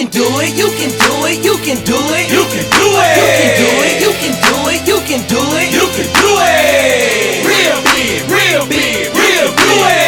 can do it, you can do it, you can do it. You can do it. You can do it, you can do it, you can do it. You can do it. Real big, real big, real do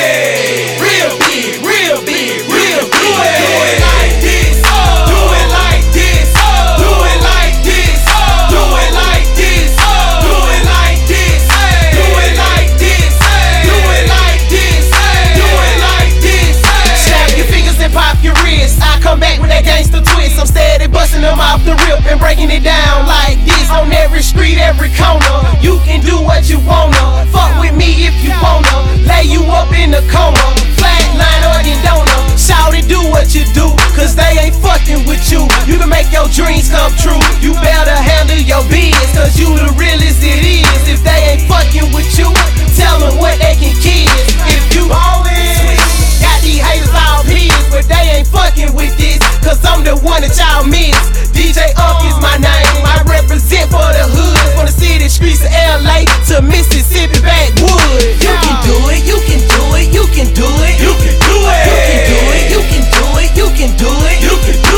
it. Real big, real big, real do it. Do it like this. Do it like this. Do it like this. Do it like this. Do it like this. Do it like this. Do it like this. Do it like this. Snap your fingers and pop your wrists. I come back with that gangster twist. I'm steady busting them off the rip and breaking it down like this. On every street, every corner, you can do what you wanna. Fuck with me if you wanna. Lay you up in the coma. Flatline or you don't know. Shout it, do what you do, cause they ain't fucking with you. You can make your dreams come true. You better handle your biz, cause you the realest it is. If they ain't fucking with you, tell them what they can kiss. If you ballin', got these haters all pissed, but they ain't fucking with this, cause I'm the one that y'all miss. DJ Up is my name, I represent for the hood, from the city streets of LA to Mississippi backwoods. You can do it, you can do it, you can do it. You can do it. You can do it, you can do it, you can do it. You can do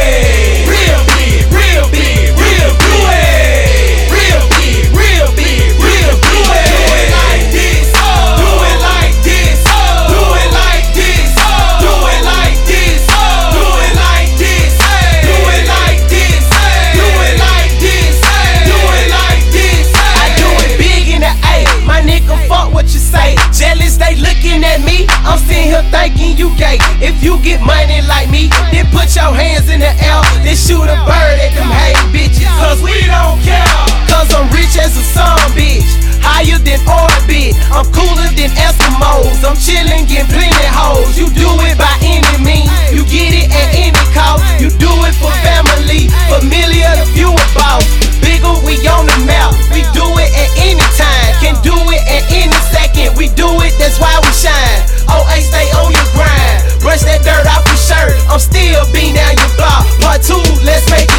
it. Real big, real big, real do it. Real big, real big, real do it. Do it like this. Do it like this. Do it like this. Do it like this. Do it like this. Do it like this. Do it like this. Do it like this. I do it big in the A, my nigga, fuck what you say. Jealous, they looking at me, I'm sitting here thinking you gay. If you get money like me, then put your hands in the air, then shoot a bird at them hate bitches. Cause we don't care. Cause I'm rich as a son, bitch, higher than orbit. I'm cooler than Eskimos, I'm chillin', getting plenty hoes. You do it by any means, you get it at any cost. You do it for family, familiar the fewer boss. Bigger, we on the map, we do it at any time. Can do it at any second, we do it, that's why we shine. OA, stay on your grind, brush that dirt off your shirt. I'm still beating down your block. Part 2, let's make it